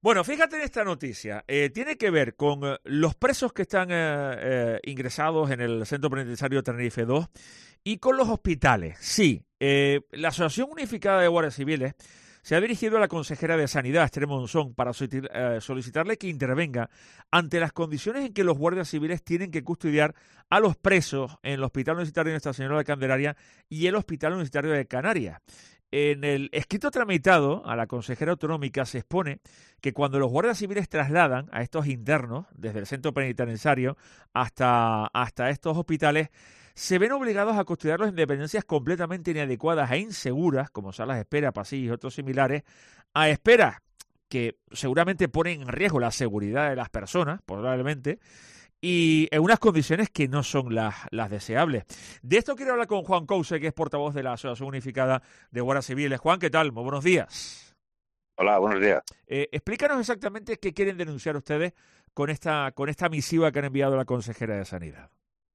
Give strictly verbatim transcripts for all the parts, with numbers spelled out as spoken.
Bueno, fíjate en esta noticia. Eh, tiene que ver con eh, los presos que están eh, eh, ingresados en el Centro Penitenciario Tenerife dos y con los hospitales. Sí, eh, la Asociación Unificada de Guardias Civiles se ha dirigido a la consejera de Sanidad, Esther Monzón, para solicitarle que intervenga ante las condiciones en que los guardias civiles tienen que custodiar a los presos en el Hospital Universitario de Nuestra Señora de Candelaria y el Hospital Universitario de Canarias. En el escrito tramitado a la consejera autonómica se expone que cuando los guardias civiles trasladan a estos internos desde el centro penitenciario hasta, hasta estos hospitales, se ven obligados a custodiarlos en dependencias completamente inadecuadas e inseguras, como salas de espera, pasillos y otros similares, a esperas que seguramente ponen en riesgo la seguridad de las personas, probablemente, y en unas condiciones que no son las, las deseables. De esto quiero hablar con Juan Couce, que es portavoz de la Asociación Unificada de Guardias Civiles. Juan, ¿qué tal? Muy buenos días. Hola, buenos días. Eh, explícanos exactamente qué quieren denunciar ustedes con esta, con esta misiva que han enviado a la consejera de Sanidad.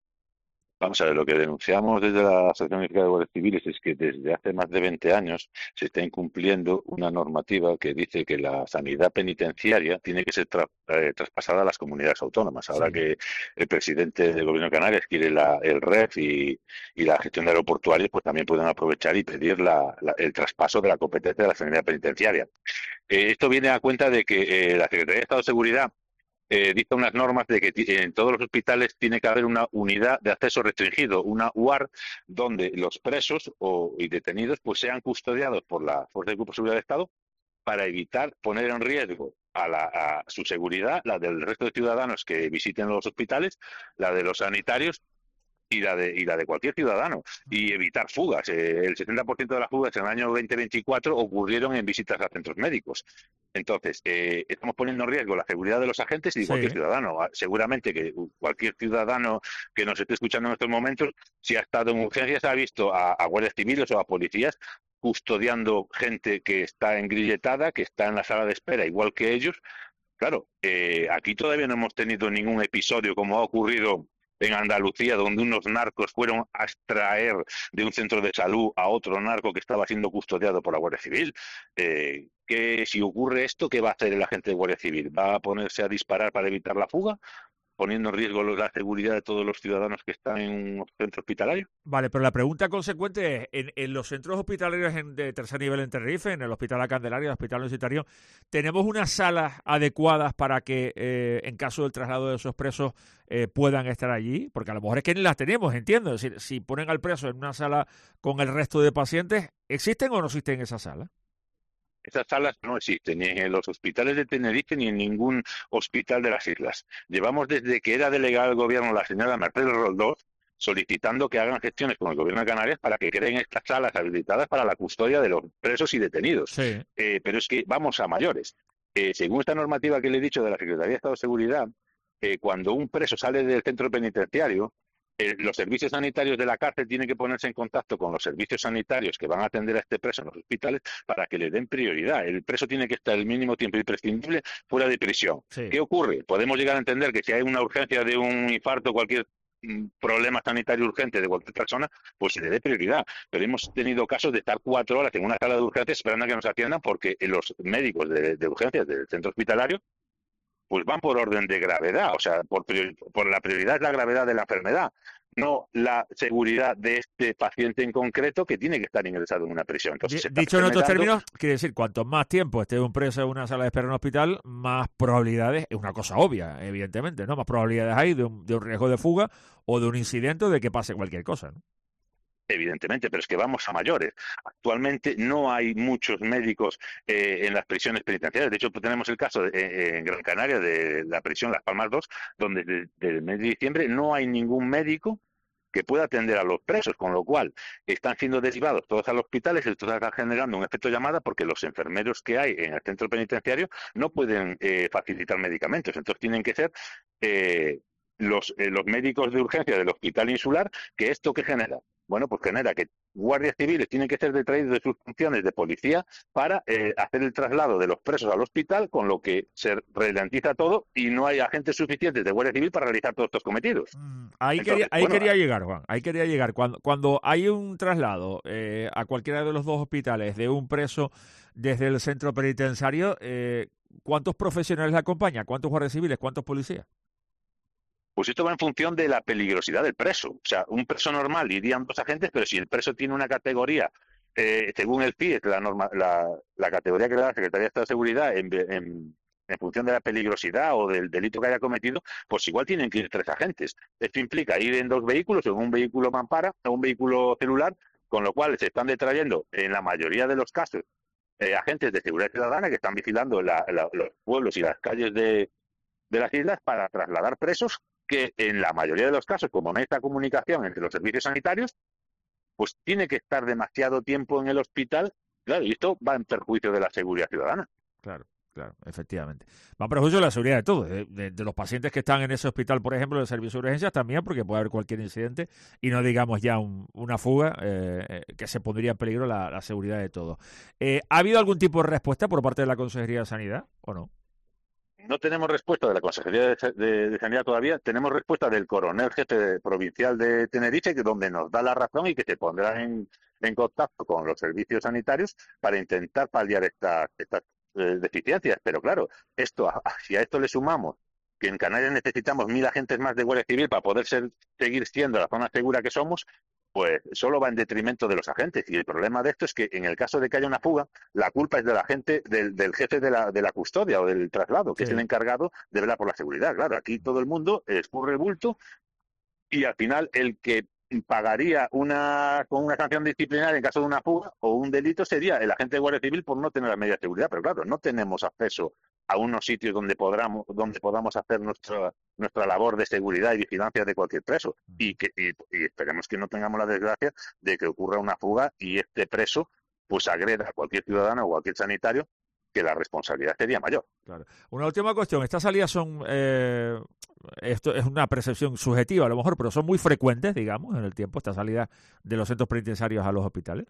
Vamos a ver, lo que denunciamos desde la Asociación Unificada de Guardias Civiles es que desde hace más de veinte años se está incumpliendo una normativa que dice que la sanidad penitenciaria tiene que ser tra eh, traspasada a las comunidades autónomas. Ahora sí. Que el presidente del Gobierno de Canarias quiere la, el R E F y, y la gestión de aeroportuarios, pues también pueden aprovechar y pedir la, la, el traspaso de la competencia de la sanidad penitenciaria. Eh, esto viene a cuenta de que eh, la Secretaría de Estado de Seguridad Eh, dicta unas normas de que en todos los hospitales tiene que haber una unidad de acceso restringido, una U A R, donde los presos o, y detenidos pues sean custodiados por la Fuerza de Cuerpo de Seguridad del Estado para evitar poner en riesgo a, la, a su seguridad, la del resto de ciudadanos que visiten los hospitales, la de los sanitarios y la de y la de cualquier ciudadano, y evitar fugas. Eh, el setenta por ciento de las fugas en el año veinte veinticuatro ocurrieron en visitas a centros médicos. Entonces, eh, estamos poniendo en riesgo la seguridad de los agentes y de sí. cualquier ciudadano. Seguramente que cualquier ciudadano que nos esté escuchando en estos momentos, si ha estado en urgencias, ha visto a, a guardias civiles o a policías custodiando gente que está engrilletada, que está en la sala de espera, igual que ellos. Claro, eh, aquí todavía no hemos tenido ningún episodio como ha ocurrido en Andalucía, donde unos narcos fueron a extraer de un centro de salud a otro narco que estaba siendo custodiado por la Guardia Civil. Eh, que si ocurre esto, ¿qué va a hacer el agente de Guardia Civil? ¿Va a ponerse a disparar para evitar la fuga, poniendo en riesgo la seguridad de todos los ciudadanos que están en un centro hospitalario? Vale, pero la pregunta consecuente es, en, en los centros hospitalarios en, de tercer nivel en Tenerife, en el Hospital La Candelaria, el Hospital Universitario, ¿tenemos unas salas adecuadas para que, eh, en caso del traslado de esos presos, eh, puedan estar allí? Porque a lo mejor es que ni las tenemos, entiendo. Es decir, si ponen al preso en una sala con el resto de pacientes, ¿existen o no existen esas salas? Esas salas no existen ni en los hospitales de Tenerife ni en ningún hospital de las islas. Llevamos desde que era delegada del gobierno la señora Mercedes Roldós solicitando que hagan gestiones con el gobierno de Canarias para que creen estas salas habilitadas para la custodia de los presos y detenidos. Sí. Eh, pero es que vamos a mayores. Eh, según esta normativa que le he dicho de la Secretaría de Estado de Seguridad, eh, cuando un preso sale del centro penitenciario, Eh, los servicios sanitarios de la cárcel tienen que ponerse en contacto con los servicios sanitarios que van a atender a este preso en los hospitales para que le den prioridad. El preso tiene que estar el mínimo tiempo imprescindible fuera de prisión. Sí. ¿Qué ocurre? Podemos llegar a entender que si hay una urgencia de un infarto, cualquier problema sanitario urgente de cualquier persona, pues se le dé prioridad. Pero hemos tenido casos de estar cuatro horas en una sala de urgencias esperando a que nos atiendan porque los médicos de, de urgencias del centro hospitalario pues van por orden de gravedad, o sea, por, por la prioridad es la gravedad de la enfermedad, no la seguridad de este paciente en concreto que tiene que estar ingresado en una prisión. Entonces, D dicho en otros términos, quiere decir, cuanto más tiempo esté un preso en una sala de espera en un hospital, más probabilidades, es una cosa obvia, evidentemente, ¿no? Más probabilidades hay de un, de un riesgo de fuga o de un incidente o de que pase cualquier cosa, ¿no? Evidentemente, pero es que vamos a mayores. Actualmente no hay muchos médicos eh, en las prisiones penitenciarias. De hecho, tenemos el caso de, eh, en Gran Canaria de la prisión Las Palmas dos, donde desde el mes de diciembre no hay ningún médico que pueda atender a los presos, con lo cual están siendo derivados todos a los hospitales, esto está generando un efecto llamada porque los enfermeros que hay en el centro penitenciario no pueden eh, facilitar medicamentos, entonces tienen que ser eh, los, eh, los médicos de urgencia del hospital insular, que esto que genera. Bueno, pues genera que guardias civiles tienen que ser detraídos de sus funciones de policía para eh, hacer el traslado de los presos al hospital, con lo que se ralentiza todo y no hay agentes suficientes de guardia civil para realizar todos estos cometidos. Mm, ahí Entonces, quería, ahí bueno, quería llegar, Juan, ahí quería llegar. Cuando, cuando hay un traslado eh, a cualquiera de los dos hospitales de un preso desde el centro penitenciario, eh, ¿cuántos profesionales la acompañan? ¿Cuántos guardias civiles? ¿Cuántos policías? Pues esto va en función de la peligrosidad del preso. O sea, un preso normal irían dos agentes, pero si el preso tiene una categoría, eh, según el C I E, la, norma, la, la categoría que le da la Secretaría de Estado de Seguridad, en, en, en función de la peligrosidad o del delito que haya cometido, pues igual tienen que ir tres agentes. Esto implica ir en dos vehículos, en un vehículo mampara o un vehículo celular, con lo cual se están detrayendo, en la mayoría de los casos, eh, agentes de seguridad ciudadana que están vigilando la, la, los pueblos y las calles de, de las islas para trasladar presos que en la mayoría de los casos, como no hay esta comunicación entre los servicios sanitarios, pues tiene que estar demasiado tiempo en el hospital, claro, y esto va en perjuicio de la seguridad ciudadana. Claro, claro, efectivamente. Va en perjuicio de la seguridad de todos, de, de, de los pacientes que están en ese hospital, por ejemplo, del servicio de urgencias también, porque puede haber cualquier incidente y no digamos ya un, una fuga eh, que se pondría en peligro la, la seguridad de todos. Eh, ¿Ha habido algún tipo de respuesta por parte de la Consejería de Sanidad o no? No tenemos respuesta de la Consejería de, de, de Sanidad todavía, tenemos respuesta del coronel jefe provincial de Tenerife, que donde nos da la razón y que se pondrá en, en contacto con los servicios sanitarios para intentar paliar estas estas eh, deficiencias. Pero claro, esto a, si a esto le sumamos que en Canarias necesitamos mil agentes más de Guardia Civil para poder ser, seguir siendo la zona segura que somos, pues solo va en detrimento de los agentes. Y el problema de esto es que en el caso de que haya una fuga, la culpa es del agente, del, del jefe de la, de la custodia o del traslado, que sí. es el encargado de velar por la seguridad. Claro, aquí todo el mundo escurre el bulto y al final el que pagaría una con una sanción disciplinaria en caso de una fuga o un delito sería el agente de Guardia Civil por no tener las medidas de seguridad. Pero claro, no tenemos acceso a unos sitios donde podamos, donde podamos hacer nuestra nuestra labor de seguridad y vigilancia de cualquier preso. Y, que, y, y esperemos que no tengamos la desgracia de que ocurra una fuga y este preso pues agreda a cualquier ciudadano o cualquier sanitario, que la responsabilidad sería mayor. Claro. Una última cuestión. Estas salidas son, eh, esto es una percepción subjetiva a lo mejor, pero son muy frecuentes, digamos, en el tiempo, estas salidas de los centros penitenciarios a los hospitales.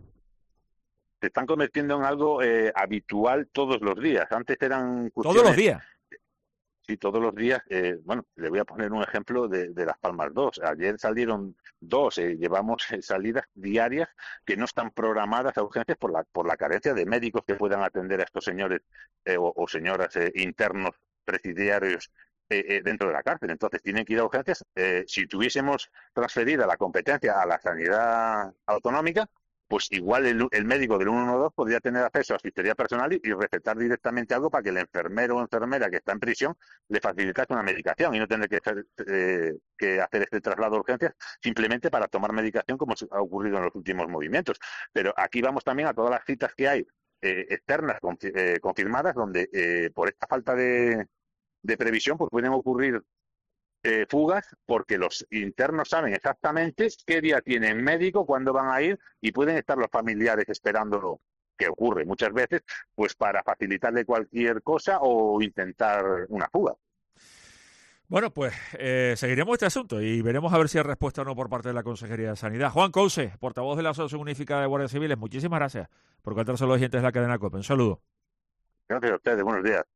Se están convirtiendo en algo eh, habitual todos los días. Antes eran ¿Todos los días? Sí, todos los días. Eh, bueno, le voy a poner un ejemplo de, de Las Palmas dos. Ayer salieron dos. Eh, llevamos eh, salidas diarias que no están programadas a urgencias por la por la carencia de médicos que puedan atender a estos señores eh, o, o señoras eh, internos presidiarios eh, eh, dentro de la cárcel. Entonces tienen que ir a urgencias. Eh, si tuviésemos transferida la competencia a la sanidad autonómica, pues igual el, el médico del ciento doce podría tener acceso a asistencia personal y, y recetar directamente algo para que el enfermero o enfermera que está en prisión le facilitase una medicación y no tener que hacer, eh, que hacer este traslado de urgencias simplemente para tomar medicación, como ha ocurrido en los últimos movimientos. Pero aquí vamos también a todas las citas que hay eh, externas eh, confirmadas, donde eh, por esta falta de, de previsión pues pueden ocurrir Eh, fugas, porque los internos saben exactamente qué día tienen médico, cuándo van a ir, y pueden estar los familiares esperándolo, que ocurre muchas veces, pues para facilitarle cualquier cosa o intentar una fuga. Bueno, pues eh, seguiremos este asunto y veremos a ver si hay respuesta o no por parte de la Consejería de Sanidad. Juan Couce, portavoz de la Asociación Unificada de Guardias Civiles, muchísimas gracias por contarse a los oyentes de la cadena COPE. Un saludo. Gracias a ustedes, buenos días.